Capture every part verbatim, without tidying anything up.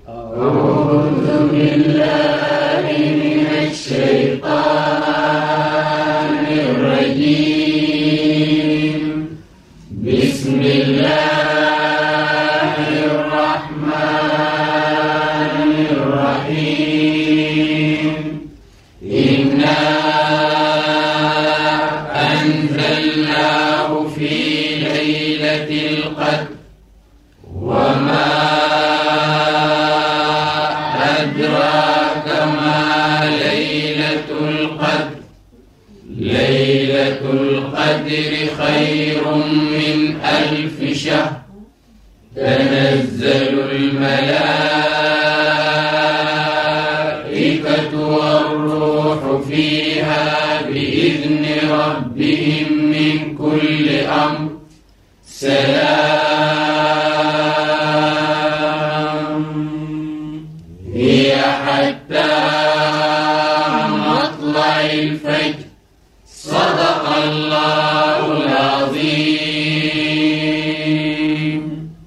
أعوذ بالله من الشيطان الرجيم. بسم الله الرحمن الرحيم. إنا أنزلناه في ليلة القدر وما أدراك ما ليلة القدر. ليلة القدر خير من ألف شهر. تنزل الملائكة والروح فيها بإذن ربهم من كل أمر. سلام هي حتى مطلع الفجر. صدق الله العظيم.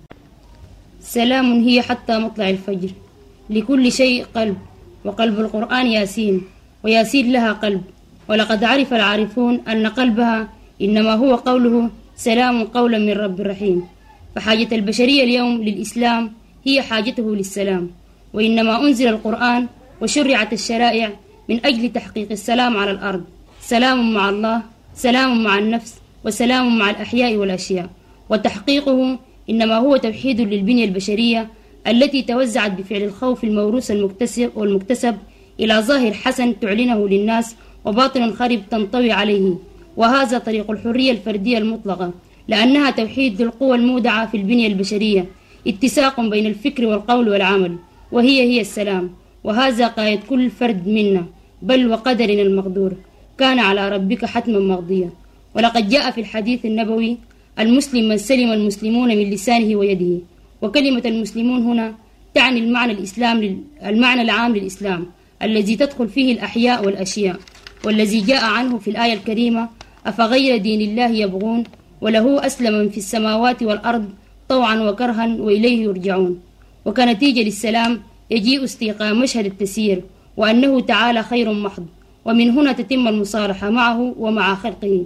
سلام هي حتى مطلع الفجر. لكل شيء قلب، وقلب القرآن ياسين، وياسين لها قلب. ولقد عرف العارفون أن قلبها إنما هو قوله سلام قولا من رب رحيم. فحاجة البشرية اليوم للإسلام هي حاجته للسلام. وإنما أنزل القرآن وشرعت الشرائع من أجل تحقيق السلام على الأرض. سلام مع الله، سلام مع النفس، وسلام مع الأحياء والأشياء. وتحقيقه إنما هو توحيد للبنية البشرية التي توزعت بفعل الخوف الموروث المكتسب والمكتسب إلى ظاهر حسن تعلنه للناس وباطن خرب تنطوي عليه. وهذا طريق الحرية الفردية المطلقة، لأنها توحيد القوى المودعة في البنية البشرية، اتساق بين الفكر والقول والعمل، وهي هي السلام. وهذا قايد كل فرد منا، بل وقدرنا المقدور كان على ربك حتما مقضيا. ولقد جاء في الحديث النبوي المسلم من سلم المسلمون من لسانه ويده. وكلمة المسلمون هنا تعني المعنى الإسلام المعنى العام للإسلام الذي تدخل فيه الأحياء والأشياء، والذي جاء عنه في الآية الكريمة أفغير دين الله يبغون وله أسلم من في السماوات والأرض طوعا وكرها وإليه يرجعون. وكنتيجة للسلام يجيء استيقاظ مشهد التسيير، وأنه تعالى خير محض. ومن هنا تتم المصالحة معه ومع خلقه.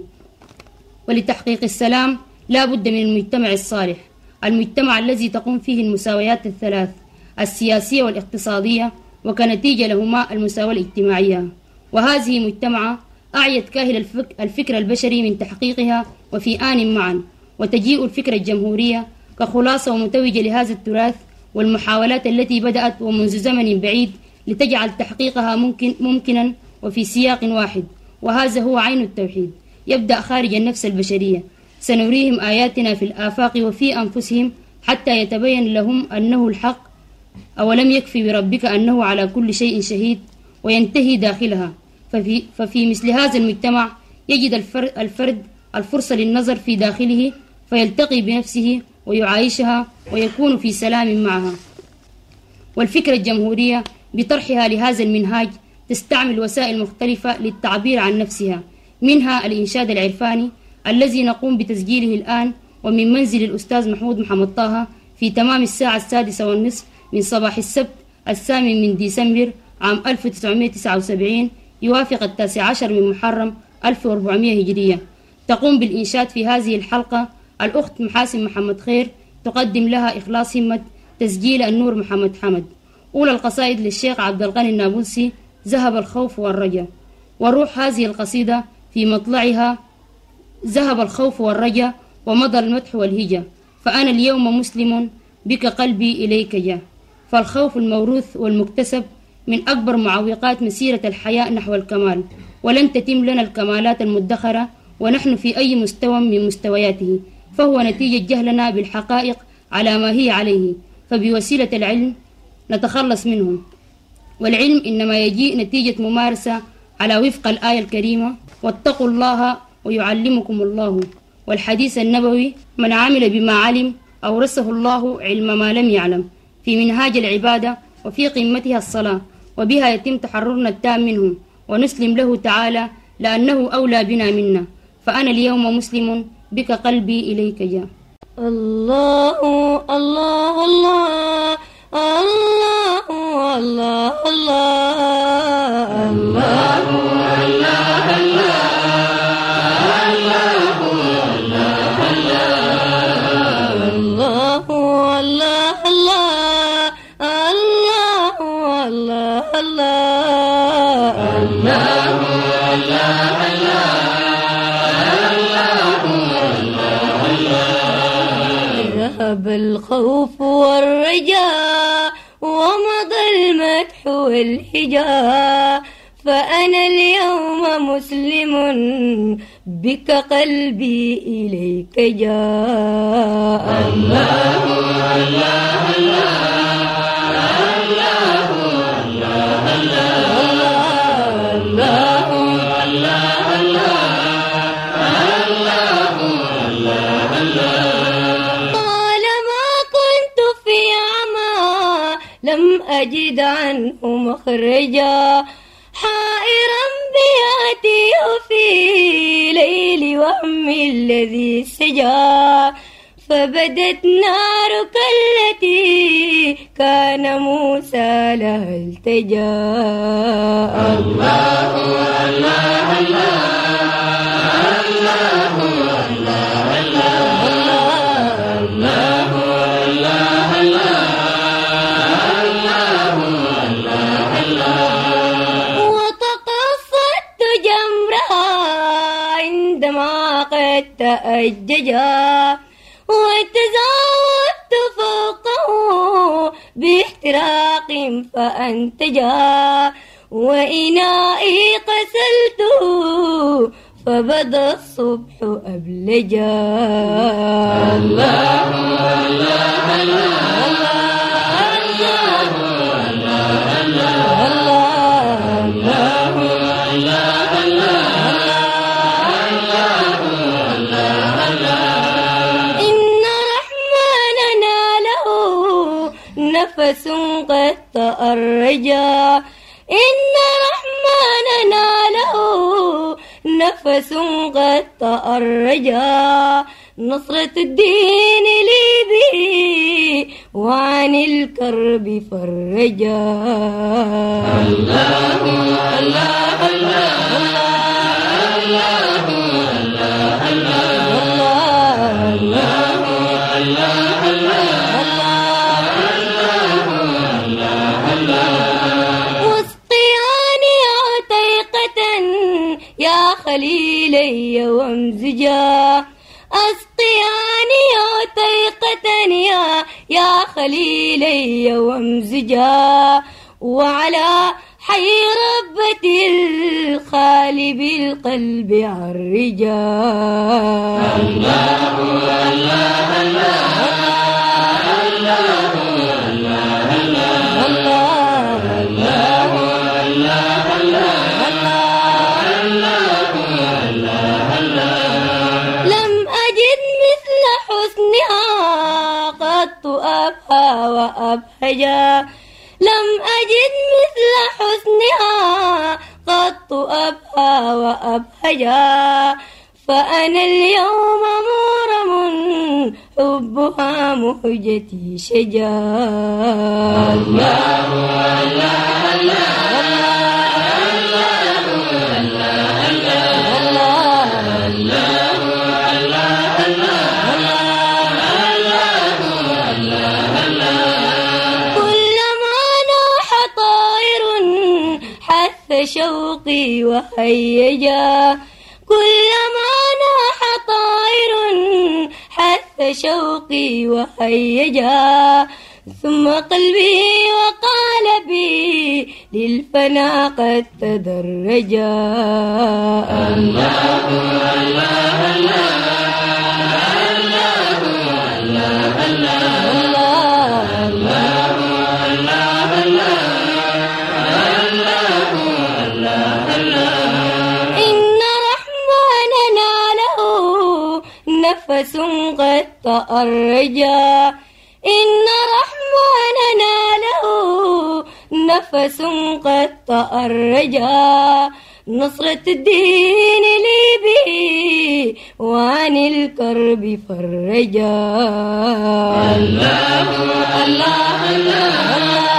ولتحقيق السلام لا بد من المجتمع الصالح، المجتمع الذي تقوم فيه المساويات الثلاث السياسية والاقتصادية، وكنتيجة لهما المساواة الاجتماعية. وهذه مجتمعة أعيت كاهل الفكر البشري من تحقيقها وفي آن معا. وتجيء الفكرة الجمهورية كخلاصة ومتوجة لهذا التراث والمحاولات التي بدأت ومنذ زمن بعيد لتجعل تحقيقها ممكن ممكنا وفي سياق واحد. وهذا هو عين التوحيد، يبدأ خارج النفس البشرية. سنريهم آياتنا في الآفاق وفي أنفسهم حتى يتبين لهم أنه الحق. أولم يكفي بربك أنه على كل شيء شهيد. وينتهي داخلها. ففي, ففي مثل هذا المجتمع يجد الفرد, الفرد الفرصة للنظر في داخله فيلتقي بنفسه ويعايشها ويكون في سلام معها. والفكرة الجمهورية بطرحها لهذا المنهاج تستعمل وسائل مختلفة للتعبير عن نفسها، منها الإنشاد العرفاني الذي نقوم بتسجيله الآن ومن منزل الأستاذ محمود محمد طه في تمام الساعة السادسة والنصف من صباح السبت الثامن من ديسمبر عام ألف وتسعمائة وتسعة وسبعين، يوافق التاسع عشر من محرم ألف وأربعمائة هجرية. تقوم بالإنشاد في هذه الحلقة الأخت محاسن محمد خير، تقدم لها إخلاص همة تسجيل النور محمد حمد. أولى القصائد للشيخ عبد الغني النابلسي ذهب الخوف والرجا. وروح هذه القصيدة في مطلعها ذهب الخوف والرجا ومضى المدح والهجا. فأنا اليوم مسلم بك قلبي إليك جاء. فالخوف الموروث والمكتسب من أكبر معوقات مسيرة الحياة نحو الكمال، ولن تتم لنا الكمالات المدخرة ونحن في أي مستوى من مستوياته، فهو نتيجة جهلنا بالحقائق على ما هي عليه. فبوسيلة العلم نتخلص منهم، والعلم إنما يجيء نتيجة ممارسة على وفق الآية الكريمة واتقوا الله ويعلمكم الله. والحديث النبوي من عمل بما علم أورثه الله علم ما لم يعلم، في منهاج العبادة وفي قمتها الصلاة، وبها يتم تحررنا التام منهم ونسلم له تعالى لأنه أولى بنا منا. فأنا اليوم مسلم بك قلبي إليك جاء. الله الله الله الله الله الله الله. ذهب الخوف والرجاء ومضى المدح والهجاء، فأنا اليوم مسلم بك قلبي إليك جاء. الله الله الله لم أجد عنه مخرجا، حائرا بياتي في ليل وهمي الذي سجا، فبدت نارك التي كان موسى لها التجا. الله الله الله تأججا، وتزاوجت فوقه باحتراق فأنتجا، وإنائي قسلته فبدا الصبح أبلجا. الله الله الله نفس قد تأرجا، إن رحمننا له نفس قد تأرجا، نصرة الدين لي به وعن الكرب فرجا. الله الله الله خليلي وامزجا، أسقياني عتيقة يا يا خليلي وامزجا، وعلى حي ربة الخال بالقلب عرجا. الله الله الله وأبهجا، لم أجد مثل حسنها قط أبهى وأبهجا، فأنا اليوم مورم حبها مهجتي شجا. الله الله الله شوقي وهيجا، كلما ناح طائر حث شوقي وهيجا، ثم قلبي وقال بي للفنا قد تدرجا. الله الله الله نفس قد تأرجا، إن رحمننا له نفس قد تأرجا، نصرة الدين لي به وعن الكرب فرجا. الله الله الله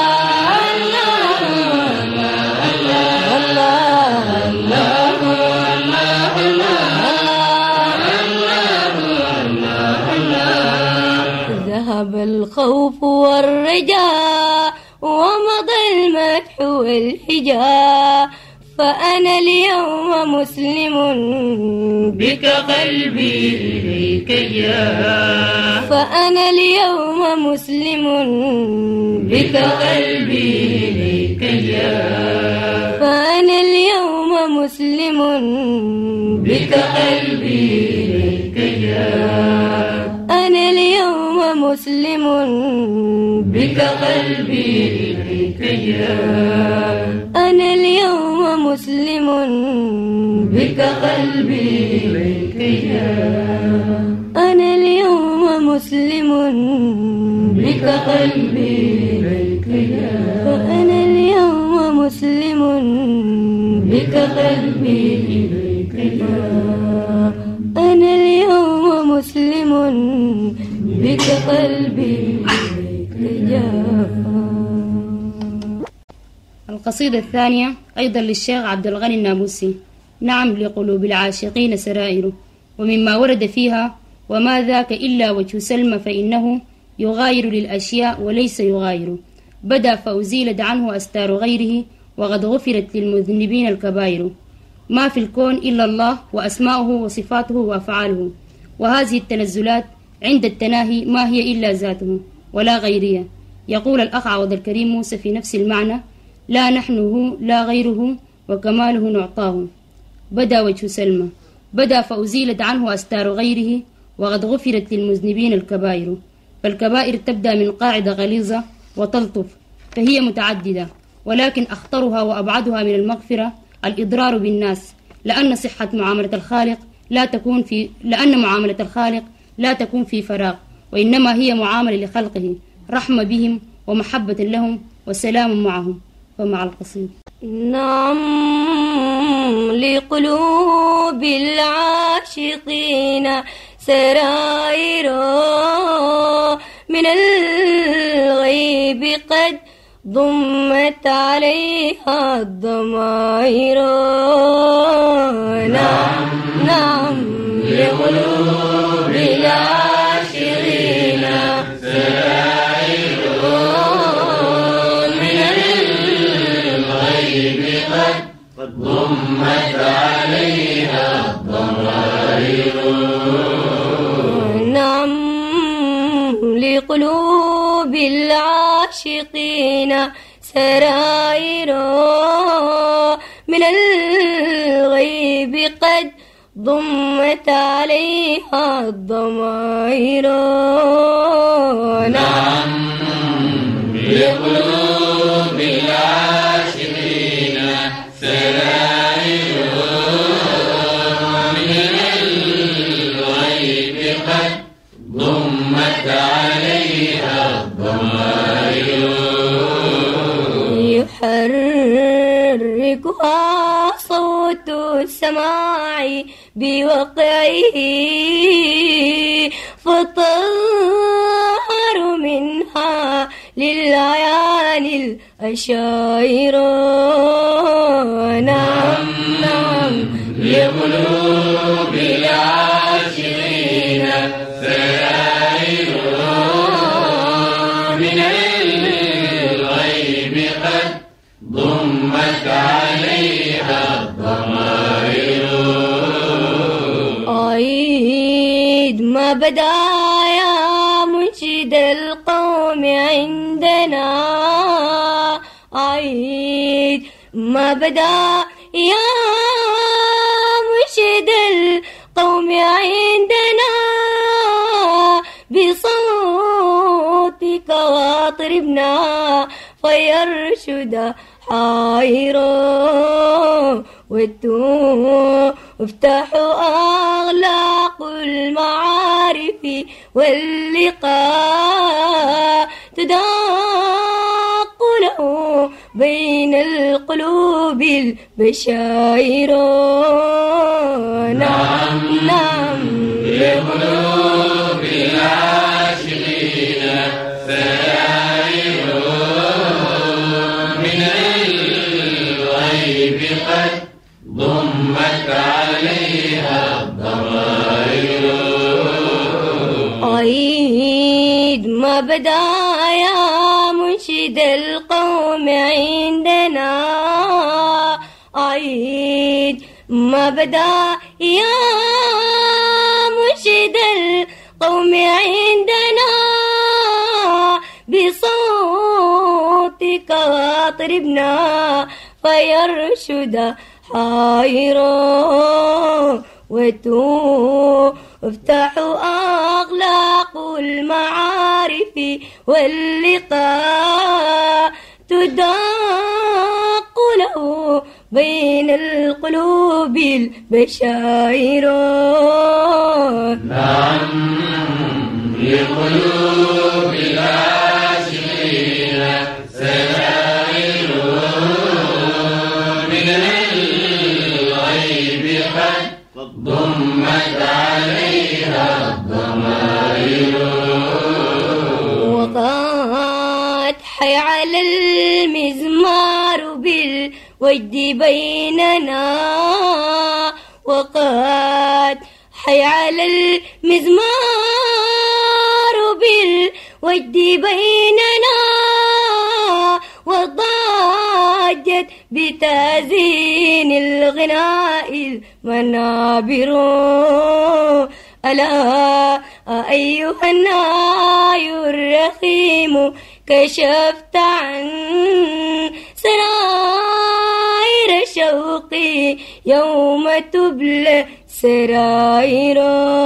ذهب الخوف والرجاء ومضى المدح والهجاء، فأنا اليوم مسلم بك قلبي إليك جاء فأنا اليوم مسلم بك قلبي إليك جاء فأنا اليوم مسلم بك قلبي إليك جاء أنا اليوم مسلم بك قلبي إليك جاء أنا اليوم مسلم بك قلبي إليك جاء أنا اليوم مسلم بك قلبي إليك جاء فأنا اليوم مسلم بك قلبي إليك جاء أنا اليوم مسلم بك قلبي إليك جاء. القصيدة الثانية أيضا للشيخ عبد الغني النابلسي. نعم لقلوب العاشقين سرائر، ومما ورد فيها: وما ذاك إلا وجه سلمى فإنه يغاير للأشياء وليس يغاير، بدا فأزيلت عنه أستار غيره، وقد غفرت للمذنبين الكبائر. ما في الكون إلا الله وأسماؤه وصفاته وأفعاله، وهذه التنزلات عند التناهي ما هي إلا ذاته ولا غيرية. يقول الأخ عوض الكريم موسى في نفس المعنى: لا نحن هو لا غيره وكماله نعطاه. بدا وجه سلمى، بدا فأزيلت عنه أستار غيره، وقد غفرت للمذنبين الكبائر. فالكبائر تبدأ من قاعدة غليظة وتلطف، فهي متعددة، ولكن أخطرها وأبعدها من المغفرة الإضرار بالناس، لأن صحة معاملة الخالق لا تكون في لأن معاملة الخالق لا تكون في فراغ، وإنما هي معاملة لخلقه، رحمة بهم ومحبة لهم وسلام معهم. ومع القصيد. نعم لقلوب العاشقين سرائر، من الغيب قد ضمت عليها الضمائر. نعم نعم لقلوب العاشقين سرائر، من الغيب قد ضمت عليها الضمائر. نعم لقلوب العاشقين سرائر، من الغيب قد ضمت عليها الضمائر. نعم لقلوب العاشقين سرائر، من الغيب قد ضمت عليها الضمائر. يحركها صوت السماع بوقعه، فطهر منها للعيان الأشاعر. نعم نعم لقلوب العاشقين سرائر، من الغيب قد ضمت عليها الضمائر. عيد ما بدا يا منشد القوم عندنا، عيد ما بدا يا منشد القوم عندنا، بصوتك واطربنا فيرشد حائرا، وافتح أغلاق المعارف واللقاء، تداق له بين القلوب البشائر. نعم نعم لقلوب العاشقين سرائر، من الغيب قد ضمت عليها الضمائر. عيد ما بدا يا منشد القوم عندنا، عيد ما بدا يا مرشد القوم عندنا بصوتك اطربنا فيرشد حائرا وتفتح أغلاق المعارف واللقاء تدق له بين القلوب البشائر. نعم لقلوب العاشقين سرائر من الغيب قد ضمت عليها الضمائر. وقد حي على المزمار بالوجد بيننا وقد حي على المزمار بالوجد بيننا وضاجت بتازين الغناء المنابر. ألا أيها الناي الرخيم كشفت عن سرائر شوقي يوم تبلى سرائر.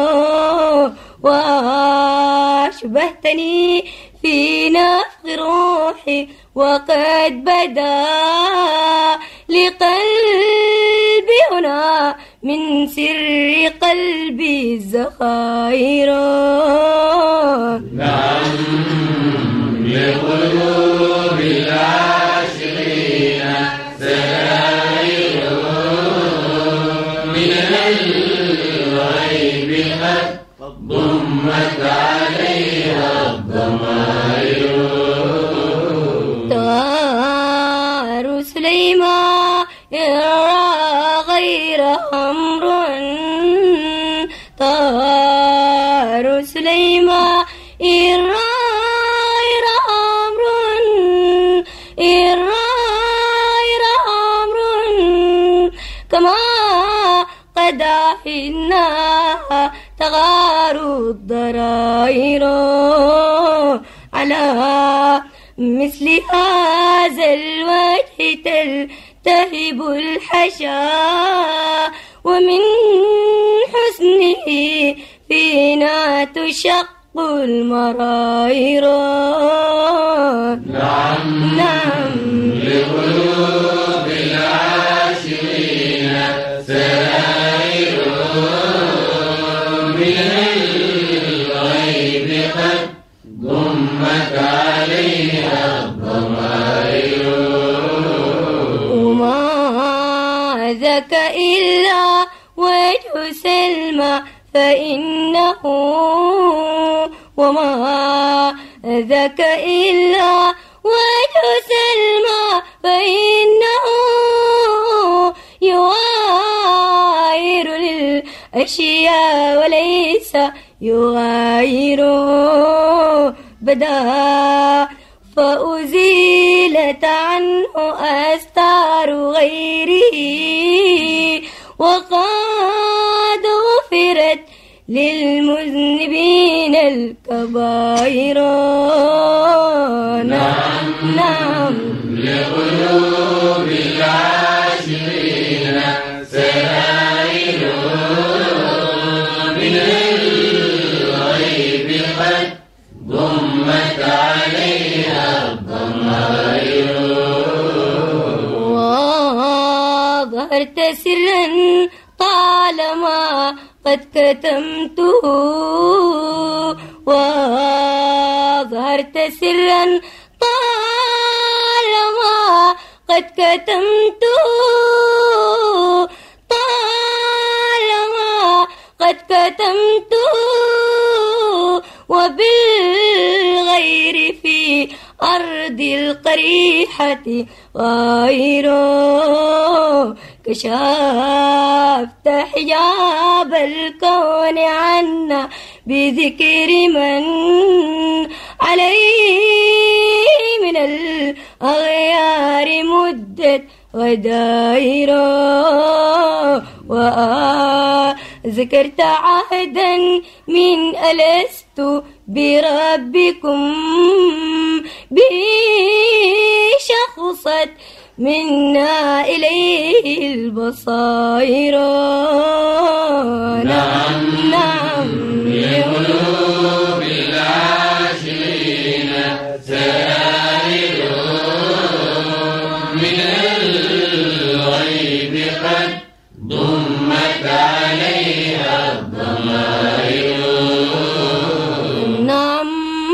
وأشبهتني في نفخ روحي وقد بدا لقلبي هنا من سر قلبي الزخائر. نعم لقلوب العاشقين سرائر من الغيب قد ضمت عليها الضمائر. طار سليمان يرى غير أمر طار سليمان يرى غير أمر يرى غير أمر كما قد عهدنا تغار الضرائر. على مثل هذا الوجه تلتهب الحشا ومن حسنه فينا تشق المرائر. نعم نعم لقلوب العاشقين سرائر من الغيب قد ضمت عليها الضمائر. وما ذاك إلا وجه سلمى فإنه وما ذاك إلا وجه سلمى فإنه يغاير للأشياء وليس يغاير. بدا فأزيلت عنه أستار غيره وقد غفرت للمذنبين الكبائر. نعم نعم لقلوب العاشقين سرائر من الغيب قد ضمت عليها الضمائر. وظهرت سرا طالما قد كتمته وظهرت سرا طالما قد كتمته طالما قد كتمته وبالغير في أرض القريحة غير. كشفت حجاب الكون عنا بذكر من عليه من الأغيار مدت غدائرا وذكرت عهدا من ألست بربكم به شخصت منا إليه البصائر. نعم نعم لقلوب العاشقين سرائر من الغيب قد ضمت عليها الضمائر. نعم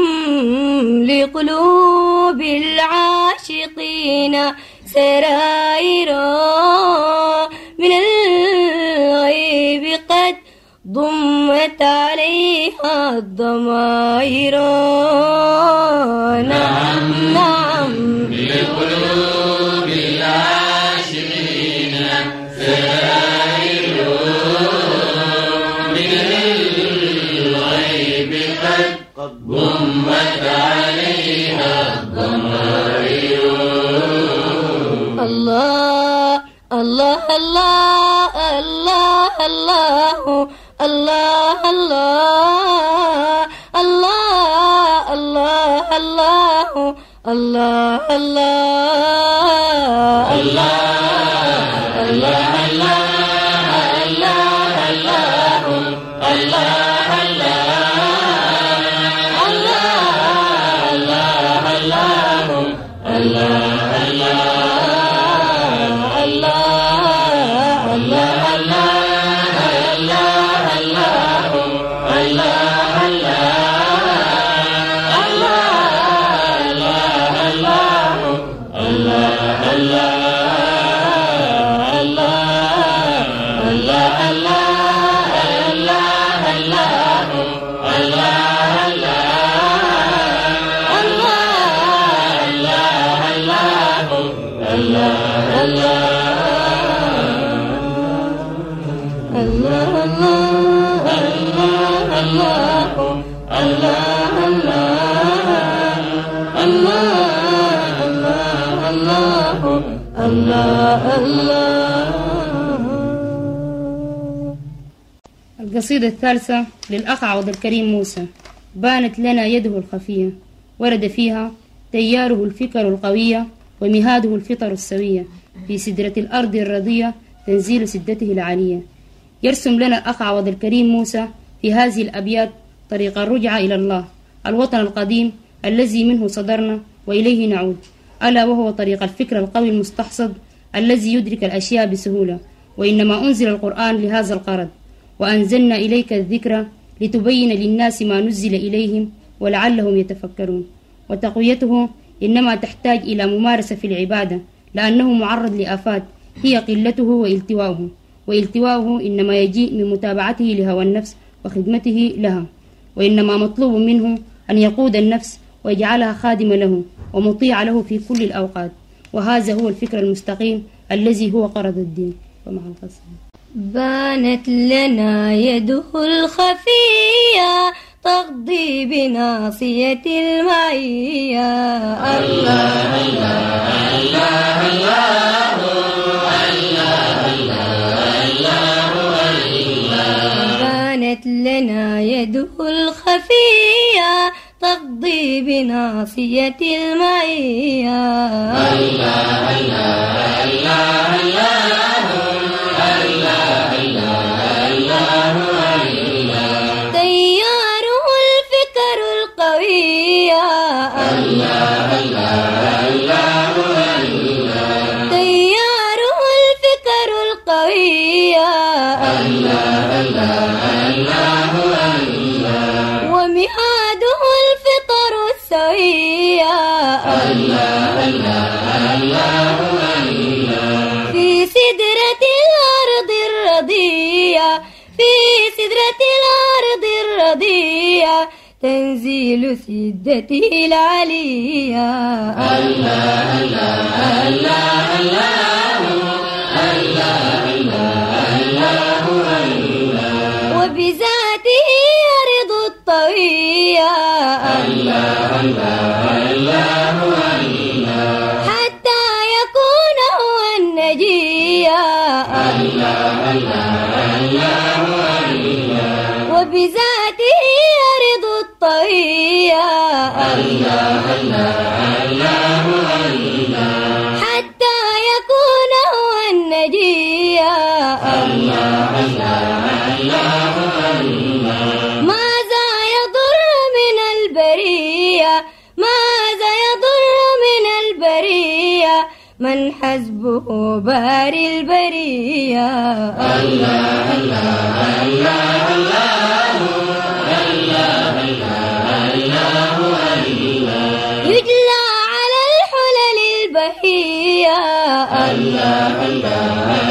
لقلوب العاشقين سرائر من الغيب قد ضمت عليها الضمائر. نعم نعم لقلوب العاشقين سرائر من الغيب قد ضمت عليها الضمائر. الله الله الله الله الله الله الله الله الله الله الله الله الله القصيدة الثالثة للأخ عوض الكريم موسى. بانت لنا يده الخفية، ورد فيها تياره الفكر القوية ومهاده الفطر السوية، في سدرة الأرض الرضية تنزيل سدته العالية. يرسم لنا الأخ عوض الكريم موسى في هذه الأبيات طريق الرجعة إلى الله، الوطن القديم الذي منه صدرنا وإليه نعود، ألا وهو طريق الفكر القوي المستحصد الذي يدرك الأشياء بسهولة. وإنما أنزل القرآن لهذا الغرض، وأنزلنا إليك الذكر لتبين للناس ما نزل إليهم ولعلهم يتفكرون. وتقويته إنما تحتاج إلى ممارسة في العبادة، لأنه معرض لآفات هي قلته والتواؤه، والتواؤه إنما يجيء من متابعته لهوى النفس وخدمته لها، وإنما مطلوب منه أن يقود النفس ويجعلها خادمة له ومطيعة له في كل الأوقات، وهذا هو الفكر المستقيم الذي هو قرض الدين. ومع القصيدة. بانت لنا يده الخفية تقضي بناصية المعية. الله الله الله الله. بانت لنا يده الخفية تقضي بناصية المعية. الله الله الله الله. تياره الفكر القوية. الله الله الله الله. تياره الفكر القوية. الله الله الله الله. ومهاده الفطر السوية. الله الله الله الله. في سدرة الأرض الرضية، في سدرة الأرض الرضية تنزيل سدته العلية. الله الله الله الله الله الله الله. وبذاته يرض الطوية. الله الله الله الله. حتى يكون هو الله الله الله وبذاته يرض الطوية الله الله الله الله حتى يكون هو النجية الله الله الله الله ماذا يضر من البرية ماذا يضر من البرية من حسبه باري البرية الله الله الله الله الله يجلى على الحلل البهية الله الله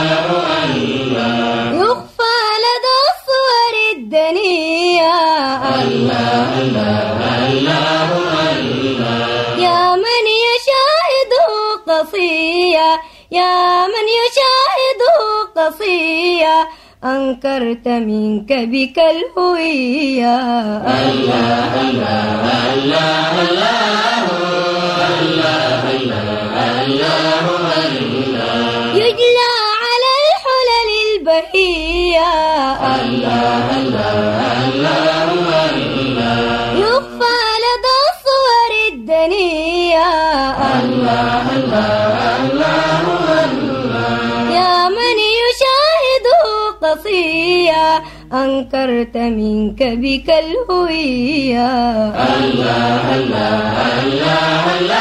الله يخفى لدى الصور الدنية الله الله يا من يشاهده قصية يا من يشاهده قصية أنكرت منك بك الهوية الله الله الله يجلى على الحلل البهية الله الله يخفى لدى الصور الدنية الله يا من يشاهده قصية أنكرت منك بك الهوية الله الله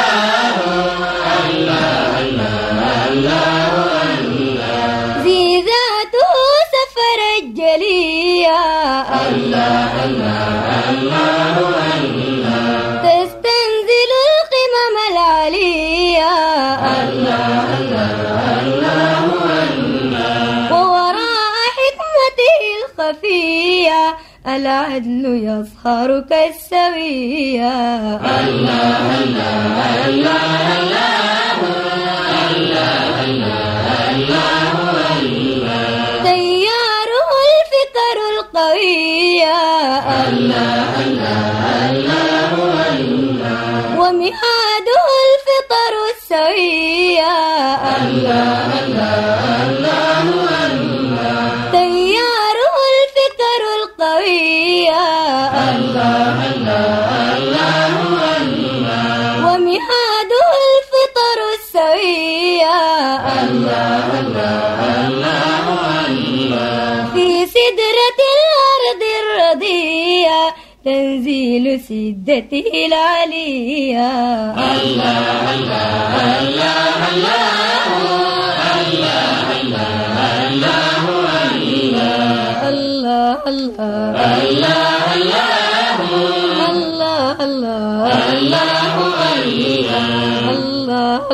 ذي ذاته سفر الجلية الله الله تستنزل القمم العلية ووراء حكمته الخفية العدل يظهر كالسوية تياره الفكر القوية ومهاده الفطر السوية تياره الفكر القوية ومهاده الفطر السوية في سدرة الأرض الرضية تنزيل سدته العلية الله الله الله الله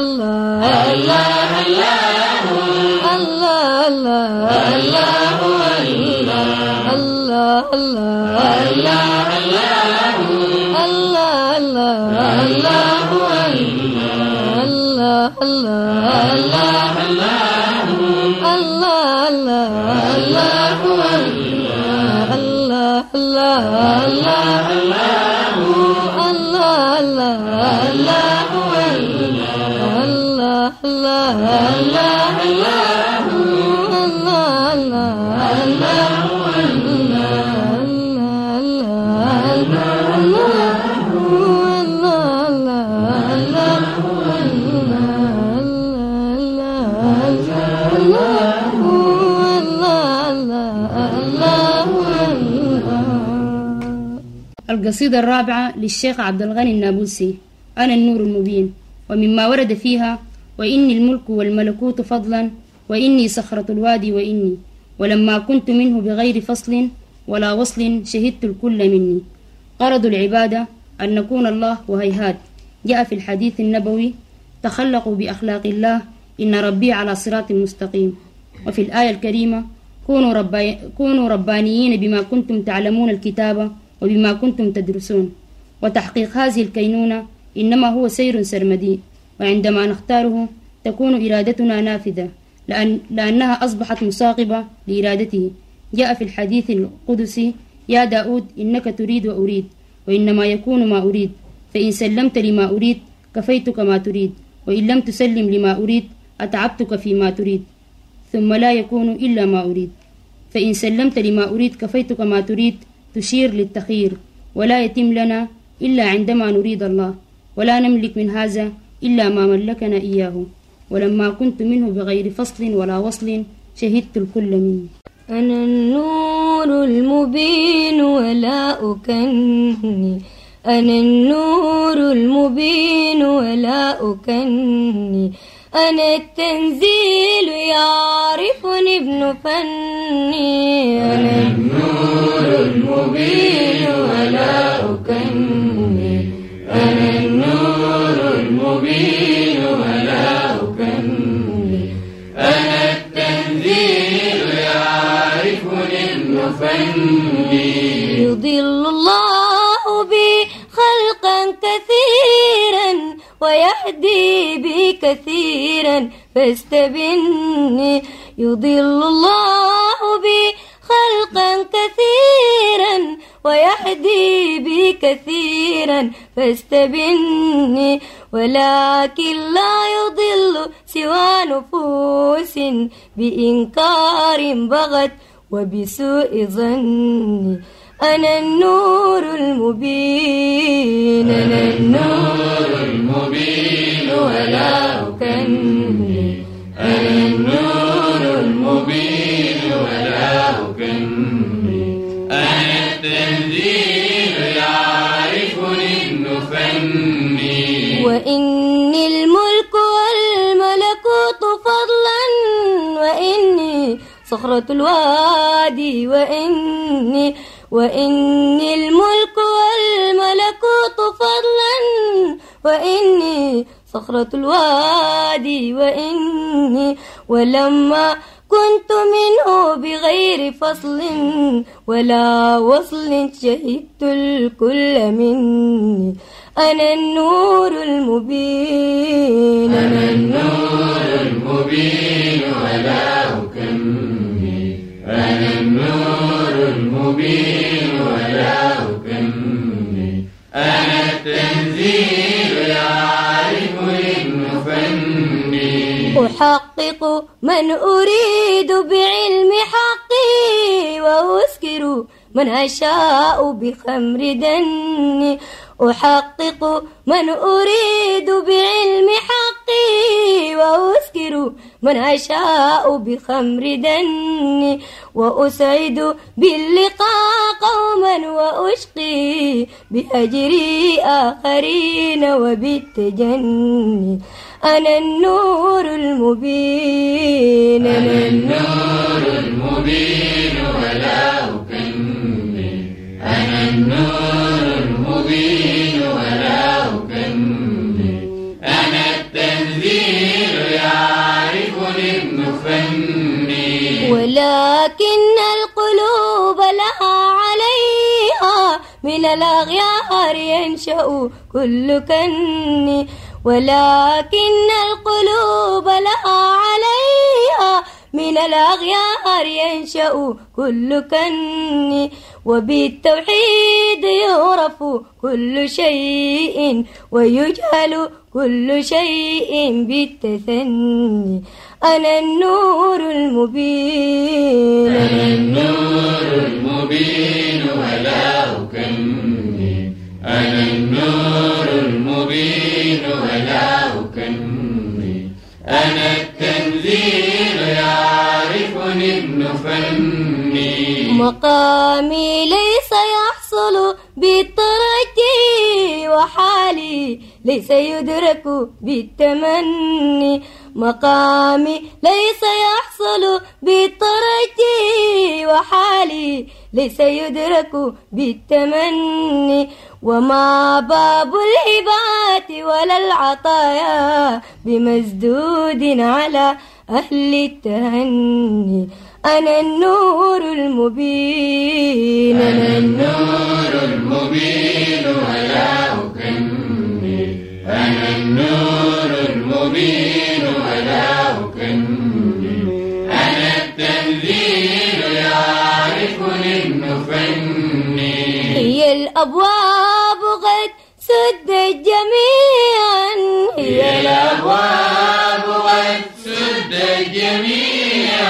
القصيدة الرابعة للشيخ عبد الغني النابلسي. أنا النور المبين. ومما ورد فيها: وإني الملك والملكوت فضلا، وإني صخرة الوادي، وإني ولما كنت منه بغير فصل ولا وصل شهدت الكل مني. غرض العبادة أن نكون الله وهيهات. جاء في الحديث النبوي: تخلقوا بأخلاق الله إن ربي على صراط مستقيم. وفي الآية الكريمة: كونوا, ربا... كونوا ربانيين بما كنتم تعلمون الكتاب وبما كنتم تدرسون. وتحقيق هذه الكينونة إنما هو سير سرمدي، وعندما نختاره تكون إرادتنا نافذة، لأن لأنها أصبحت مصاغبة لإرادته. جاء في الحديث القدسي: يا داود إنك تريد وأريد، وإنما يكون ما أريد، فإن سلمت لما أريد كفيتك ما تريد، وإن لم تسلم لما أريد أتعبتك فيما تريد. ثم لا يكون إلا ما أريد. فإن سلمت لما أريد كفيتك ما تريد، تشير للتخيير، ولا يتم لنا إلا عندما نريد الله، ولا نملك من هذا إلا ما ملكنا إياه. ولما كنت منه بغير فصل ولا وصل شهدت الكل مني. أنا النور المبين ولا أكني، أنا النور المبين ولا أكني، أنا التنزيل يعرفني ابن فني. أنا النور المبين ولا أكني، أنا النور المبين ولا أكني، أنا التنزيل يعرفني ابن فني. يضل الله بي خلقا كثيرا ويهدي بي كثيرا فاستبني. يضل الله بي خلقا كثيرا ويهدي بي كثيرا فاستبني. ولكن لا يضل سوى نفوس بإنكار بغت وبسوء ظني. أنا النور المبين، أنا النور المبين ولا أكني، أنا النور المبين ولا أكني، أنا التنزيل يعرفني ابن فني. وإني الملك والملكوت فضلا، وإني صخرة الوادي، وإني وإني الملك والملكوت فضلا، وإني صخرة الوادي، وإني ولما كنت منه بغير فصل ولا وصل شهدت الكل مني. أنا النور المبين، أنا النور المبين ولا أكني، أنا النور المبين ولا أكني، أنا التنزيل يعرفني ابن فني. أحقق من أريد بعلم حقي، وأسكر من أشاء بخمر دني. أحقق من أريد بعلم حقي، وأسكر من أشاء بخمر دني. وأسعد باللقاء قوما، وأشقي بهجري آخرين وبالتجني. أنا النور المبين، أنا النور المبين ولا أكني، أنا النور المبين ولا أكني، أنا التنزيل يعرفني ابن فني. ولكن القلوب لها عليها من الأغيار ينشأ كل كني. ولكن القلوب لها عليها من الأغيار ينشأ كل كني. وبالتوحيد يعرف كل شيء ويجهل كل شيء بالتثني. أنا النور المبين، أنا النور المبين ولا أكني، أنا النور المبين ولا أكني، أنا التنزيل يعرفني ابن فني. مقامي ليس يحصل بالترجي، وحالي ليس يدرك بالتمني. مقامي ليس يحصل بالترجي، وحالي ليس يدرك بالتمني. وما باب الهبات ولا العطايا بمسدود على أهل التهني. أنا النور المبين، أنا النور المبين ولا أكني، أنا النور المبين ولا أكني، أنا التنزيل يعرفني ابن فني. هي الأبواب قد سدت جميعا، هي الأبواب قد سدت جميعا،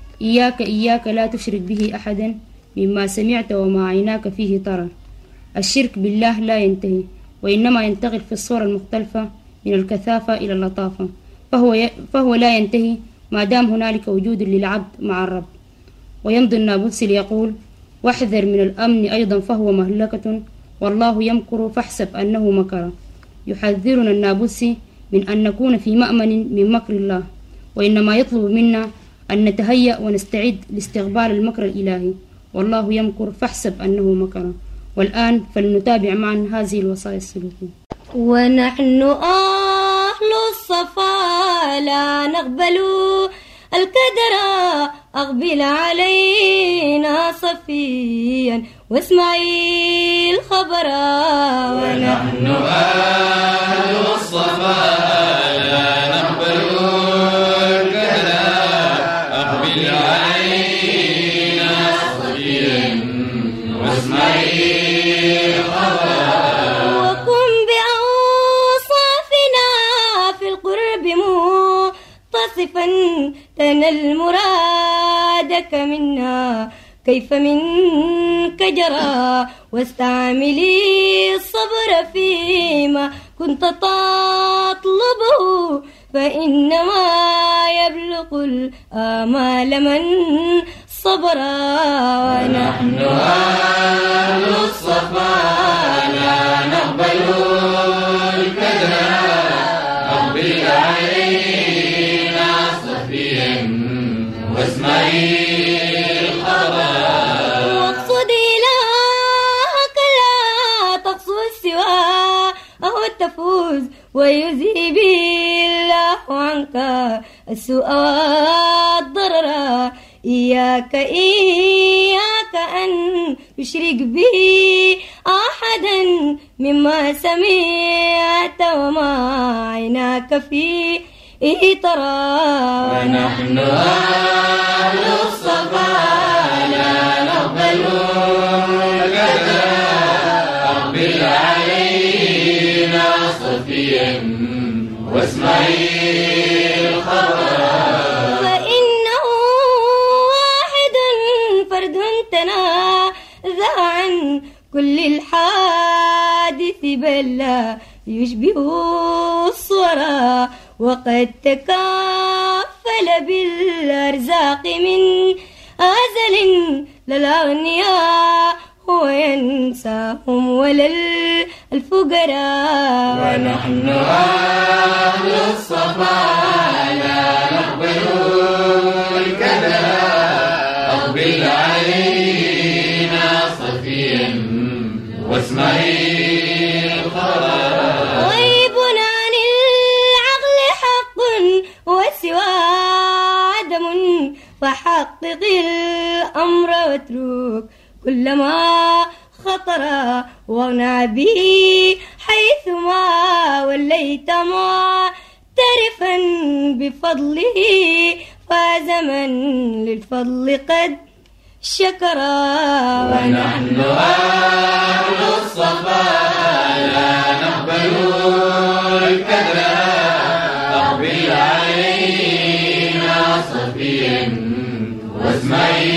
إياك إياك لا تشرك به أحدا مما سمعت وما عيناك فيه ترى. الشرك بالله لا ينتهي، وإنما ينتقل في الصورة المختلفة من الكثافة إلى اللطافة، فهو, ي... فهو لا ينتهي ما دام هنالك وجود للعبد مع الرب. ويمضي النابلسي ليقول: واحذر من الأمن أيضا فهو مهلكة، والله يمكر فاحسب أنه مكر. يحذرنا النابلسي من أن نكون في مأمن من مكر الله، وإنما يطلب منا أن نتهيأ ونستعد لاستقبال المكر الإلهي، والله يمكر فاحسب أنه مكر. والآن فلنتابع معا هذه الوصايا السلوكية. ونحن أهل الصفا لا نقبل الكدر، أقبل علينا صفيا واسمعي الخبر. ونحن أهل الصفا لا نقبل الكدر، أقبل علينا صفيا واسمعي الخبر. وكن بأوصافنا في القرب متصفا، تنل مرادك منا كيف منك جرى. واستعملي الصبر فيما كنت تطلبه، فإنما يبلغ الآمال من صبر. ونحن أهل الصفا لا نقبل الكدر، أقبل علينا صفيا واسمعي الخبر. واقصد إلهك لا تقصد سواه، أو تفوز ويذهب الله عنك السوء والضرر. إياك إياك أن تشرك به أحدا مما سمعت وما عيناك فيه ترى. ونحن أهل الصفا لا نقبل الكدر، أقبل علينا صفيا واسمعي الخبر. فإنه واحد فرد تنازع عن كل الحادث، بل لا يشبه الصورة. وقد تكافل بالأرزاق من أزل للأغنياء، وينساهم ولا الفقراء. ونحن أهل الصفا لا نقبل الكدر، أقبل علينا صفيا واسمعي الخبر. غيب عن العقل حق وسوى عدم، فحقق الأمر واترك كل ما خطر. واغنى به حيثما وليت معترفا بفضله، فاز من للفضل قد شكرا. ونحن أهل الصفا لا نقبل الكدر، أقبل علينا صفيا واسمعي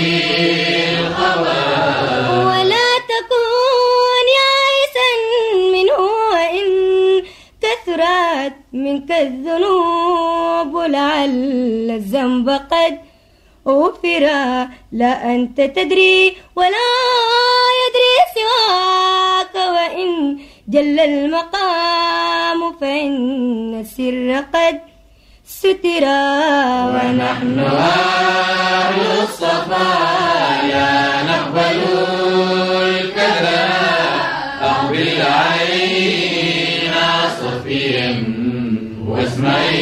الخبر. ولا تكن يائسا منه وإن كثرت منك الذنوب، لعل الذنب قد غفر. لا أنت تدري ولا يدري سواك، وإن جل المقام فإن السر قد سترا. ونحن أهل الصفا لا نقبل الكدر، أقبل علينا صفيا واسمعي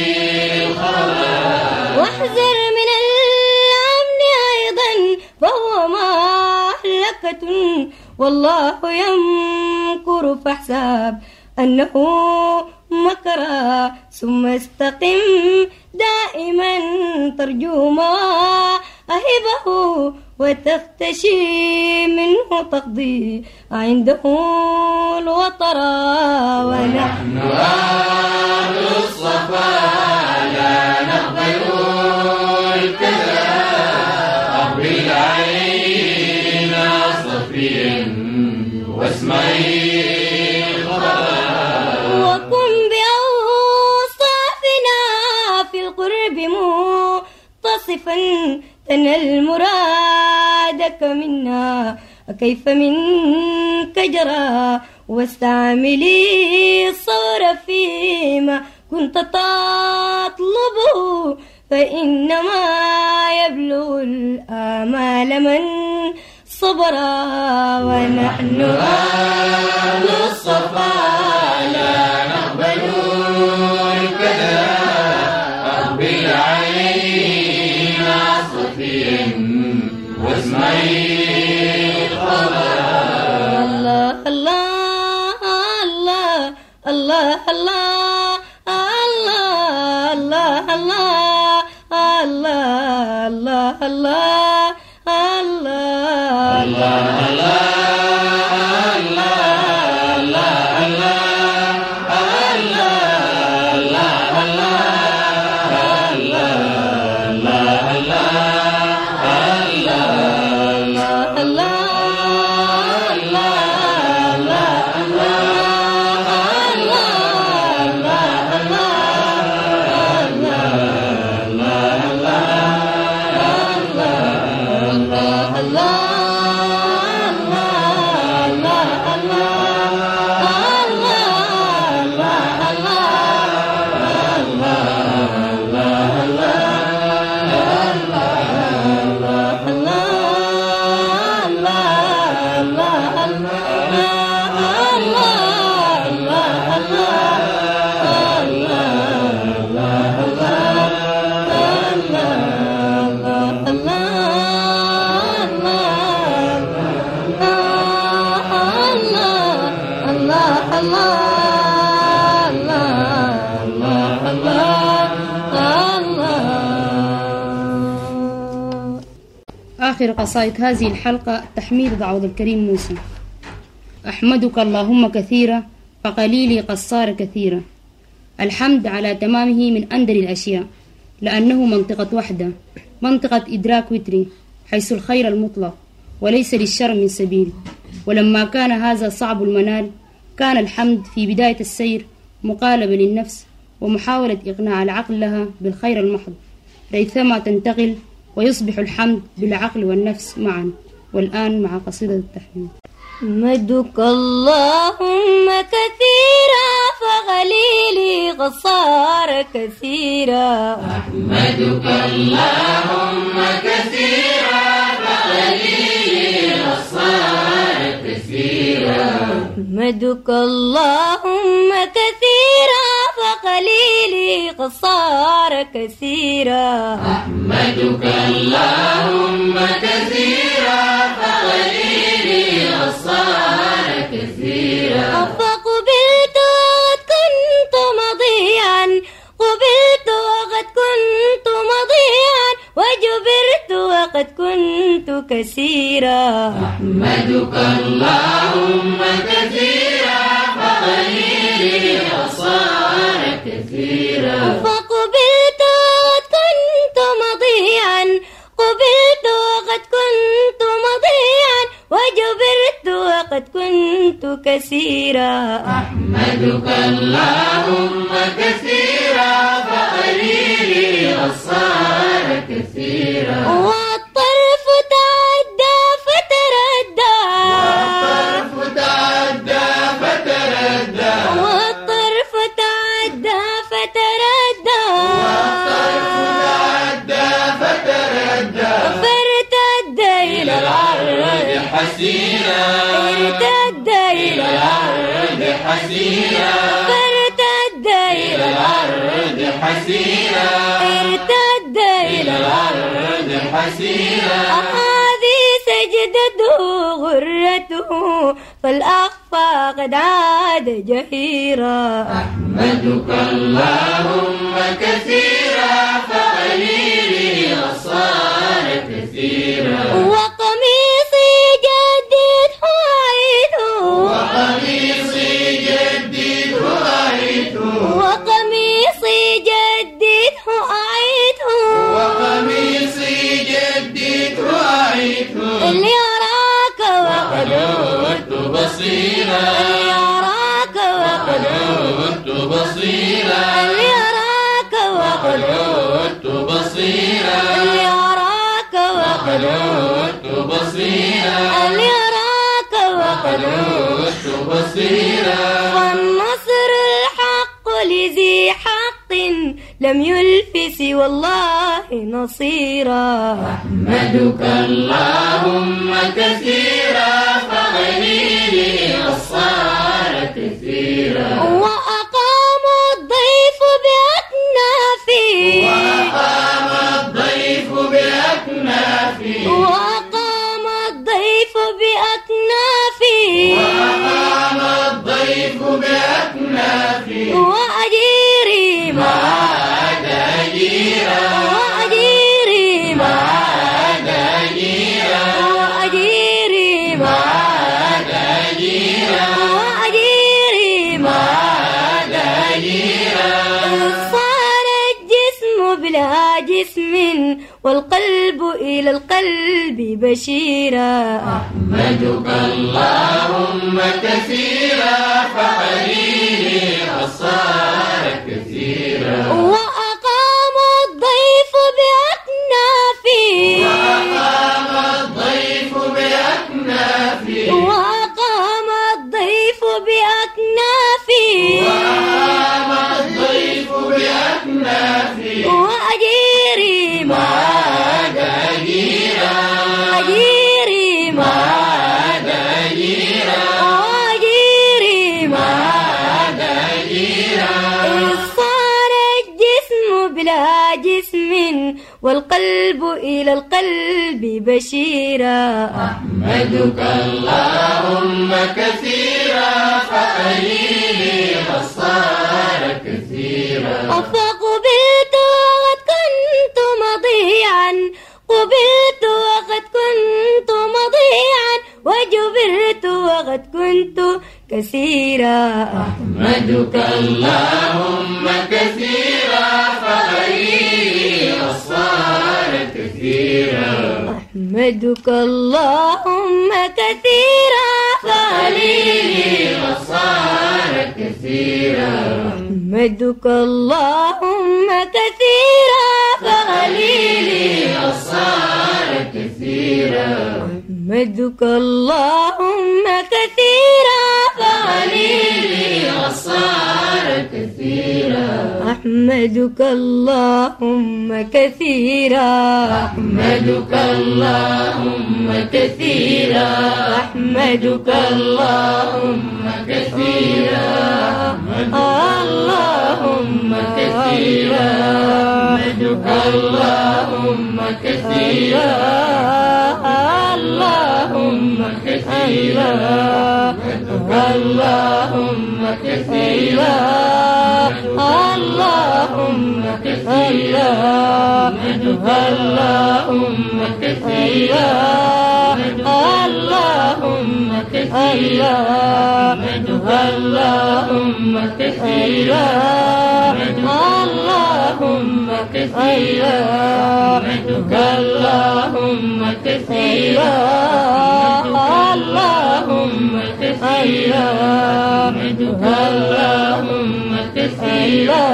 الخبر. واحذر من الأمن أيضا فهو مهلكة، والله يمكر فاحسب أنه مكر. ثم استقم دائما ترجو مواهبه، وتختشي منه تقضي عنده الوطر. ونحن أهل الصفا لا نقبل الكدر، عاصفا تنل مرادك منا، كيف منك جرى واستعملي الصبر فيما كنت تطلبه، فإنما يبلغ الآمال من صبر. ونحن أهل الصفا لا نقبل الكذا، أقبل علينا صفيا واسمعي الخبر. الله الله الله الله الله الله الله الله الله الله آخر قصائد هذه الحلقة تحميد عوض الكريم موسى. أحمدك اللهم كثيرا فقليلي قد صار كثيرا. الحمد على تمامه من أندر الأشياء، لأنه منطقة وحدة، منطقة إدراك وتري، حيث الخير المطلق وليس للشر من سبيل. ولما كان هذا صعب المنال، كان الحمد في بداية السير مقالبة للنفس ومحاولة إقناع العقل لها بالخير المحض، ريثما تنتقل ويصبح الحمد بالعقل والنفس معا. والآن مع قصيدة التحميد. أحمدك اللهم كثيرا فقليلي قد صار كثيرا. أحمدك اللهم كثيرا فقليلي قد صار كثيرا. أحمدك اللهم كثيرا فقليلي قد صار كثيرا. أحمدك اللهم كثيرا فقليلي قد صار كثيرا. فقبلت وقد كنت مضيعا، قبلت وقد كنت مضيعا، وجبرت وقد كنت كثيرا. أحمدك اللهم كثيرا فقليلي قد صار كثيرا. فقبلت وقد كنت مضيعا، قبلت وقد كنت مضيعا، وجبرت وقد كنت كثيرا. أحمدك اللهم كثيرا فقليلي قد صار كثيرا. والطرف تعدى فتردى، والطرف تعدى فتردى، والطرف تعدى فتردى، والطرف تعدى فتردى، فارتد إلى الأرض حسينا، ارتد إلى الأرض حسينا، فارتد إلى الأرض حسينا، ارتد إلى الأرض حسينا. هذه سجدته غرته، فالأخفى قد عاد جهيرا. أحمدك اللهم كثيرا فقليلي قد صار كثيرا. وقميصي جدده أعيده، وقميصي جدده أعيده، وقميصي جدده أعيده، وقميصي جدده أعيده، ليراك وقد عدت بصيرا، ليراك وقد عدت بصيرا، ليراك وقد عدت بصيرا. بصيرا هل يراك وقد عدت بصيرا والنصر الحق لذي حق لم يلف سوى الله نصيرا أحمدك اللهم كثيرا فغنيني أصار كثيرا وأقام الضيف بأكنافه وأقام الضيف بأكنافي وأقام الضيف بأكنافه وأقام الضيف بأكنافي وأجيري ما ما عاد أجيرا وأجيري ما ما عاد أجيرا وأجيري ما ما عاد أجيرا وأجيري ما ما عاد أجيرا صار الجسم بلا جسم والقلب إلى القلب بشيرا أحمدك اللهم كثيرا فقليلي أصار كثيرا وأقام الضيف بأكنافه وأقام الضيف بأكنافي وأقام الضيف بأكنافه وأقام الضيف بأكنافي وأجيري ما ما عاد أجيرا أجيري ما ما عاد أجيرا وأجيري ما ما عاد أجيرا صار الجسم بلا جسم والقلب إلى القلب بشيرا أحمدك اللهم كثيرا فقليلي صار كثيرا فقبلت وقد كنت مضيعا قبلت وقد كنت مضيعا وجبرت وقد كنت كثيرا أحمدك اللهم كثيرا فقليلي صار كثيرا أحمدك اللهم كثيرا فقليلي صار كثيرا أحمدك اللهم كثيرا فقليلي صار كثيرا أحمدك اللهم كثيرا فقليلي صار كثيرا أحمدك اللهم كثيرا أحمدك اللهم كثيرا أحمدك اللهم كثيرا اللهم كثيرا أحمدك اللهم كثيرا اللهم كثيرا أحمدك اللهم كثيرا اللهم كثيرا أحمدك اللهم كثيرا اللهم كثيرا أحمدك اللهم كثيرا اللهم كثيرا أحمدك اللهم كثيرا اللهم كثيرا أحمدك اللهم كثيرا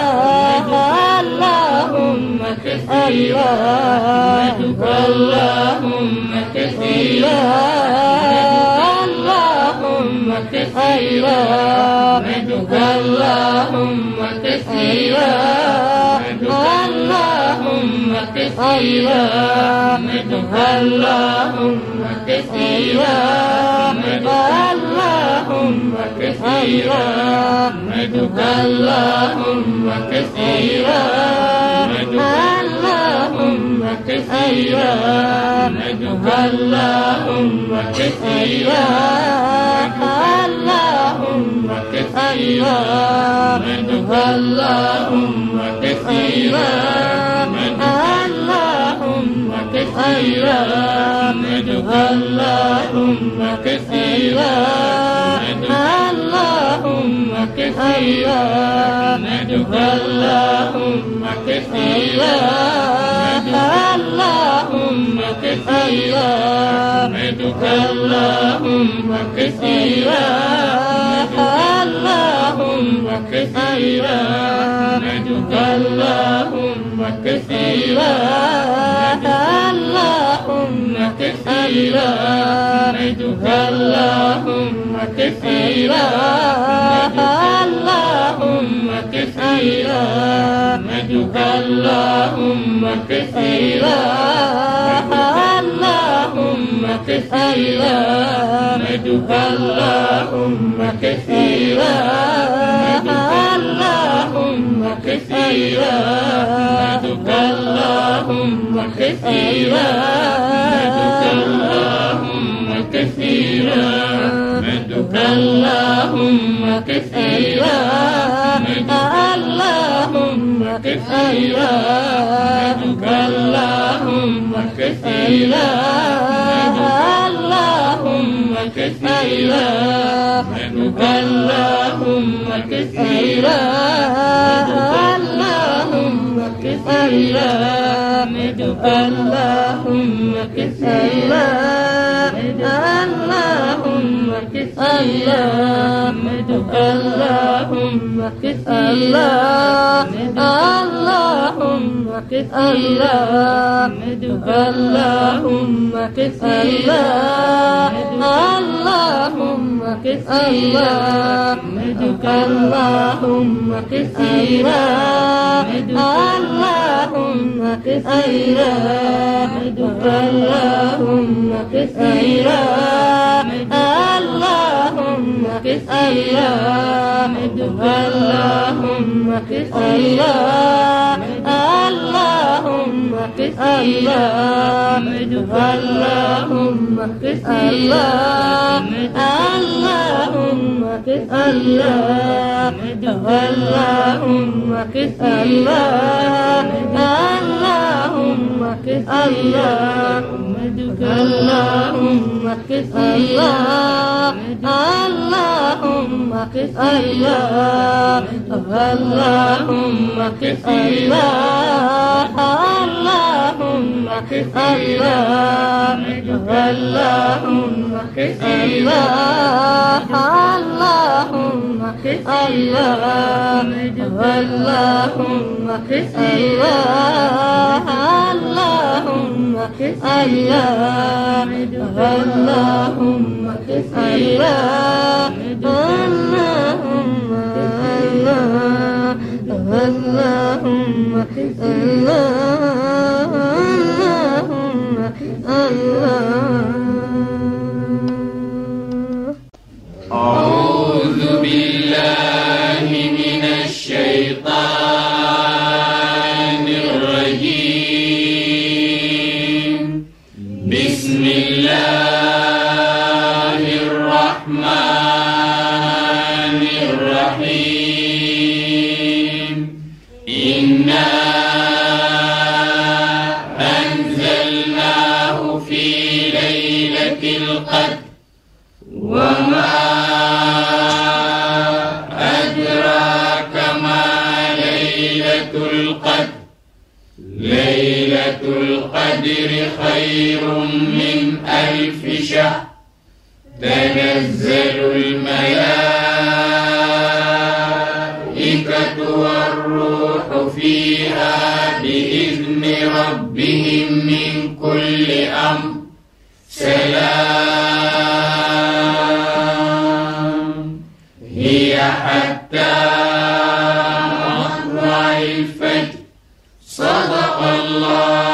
اللهم كثيرا أحمدك اللهم كثيرا اللهم كثيرا أحمدك اللهم كثيرا اللهم كثيرا أحمدك اللهم كثيرا اللهم كثيرا أحمدك اللهم كثيرا اللهم كثيرا أحمدك اللهم كثيرا اللهم كثيرا أحمدك اللهم كثيرا اللهم كثيرا أحمدك اللهم كثيرا اللهم كثيرا أحمدك اللهم كثيرا اللهم كثيرا أحمدك اللهم كثيرا اللهم كثيرا أحمدك اللهم كثيرا اللهم كثيرا نحمدك اللهم كثيرا اللهم كثيرا نحمدك اللهم كثيرا اللهم كثيرا نحمدك اللهم كثيرا اللهم كثيرا نحمدك اللهم كثيرا نحمدك اللهم كثيرا نحمدك اللهم كثيرا نحمدك اللهم كثيرا نحمدك اللهم كثيرا اللهم كثيرا نحمدك اللهم كثيرا اللهم كثيرا نحمدك اللهم كثيرا اللهم كثيرا نحمدك اللهم كثيرا اللهم كثيرا نحمدك اللهم كثيرا اللهم كثيرا نحمدك اللهم كثيرا اللهم كثيرا نحمدك اللهم كثيرا اللهم كثيرا نحمدك اللهم كثيرا اللهم كثيرا نحمدك اللهم كثيرا اللهم كثيرا نحمدك اللهم كثيرا اللهم كثيرا نحمدك اللهم كثيرا اللهم كثيرا اللهم كثيرا اللهم كثيرا اللهم كثيرا اللهم كثيرا اللهم كثيرا اللهم كثيرا اللهم كثيرا اللهم كثيرا أعوذ بالله من الشيطان الرجيم بسم الله الرحمن الرحيم إنا أنزلناه في ليلة القدر وما أدراك ما ليلة القدر ليلة القدر خير من ألف شهر تنزل الملائكة والروح فيها بإذن ربهم من كل أمر سلام هي حتى مطلع الفجر صدق الله